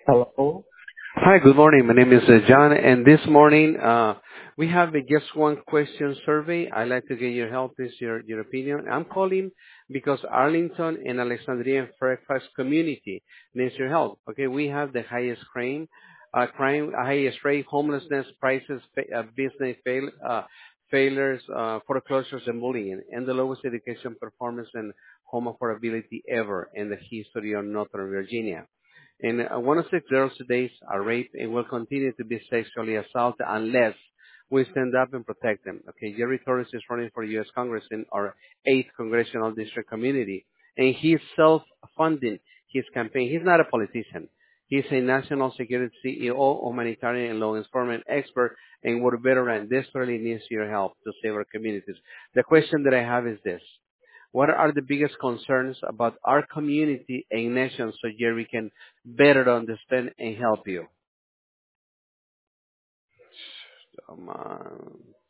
Hello. Hi, good morning. My name is John, and this morning we have a just one question survey. I'd like to get your help, is your opinion. I'm calling because Arlington and Alexandria and Fairfax community needs your help. Okay, we have the highest highest rate, homelessness, prices, business failures, foreclosures, and bullying, and the lowest education performance and home affordability ever in the history of Northern Virginia. And one of six girls today are raped and will continue to be sexually assaulted unless we stand up and protect them. Okay, Jerry Torres is running for U.S. Congress in our 8th congressional district community, and he's self-funding his campaign. He's not a politician. He's a national security CEO, humanitarian and law enforcement expert, and war veteran desperately needs your help to save our communities. The question that I have is this. What are the biggest concerns about our community and nation so Jerry can better understand and help you? Come on.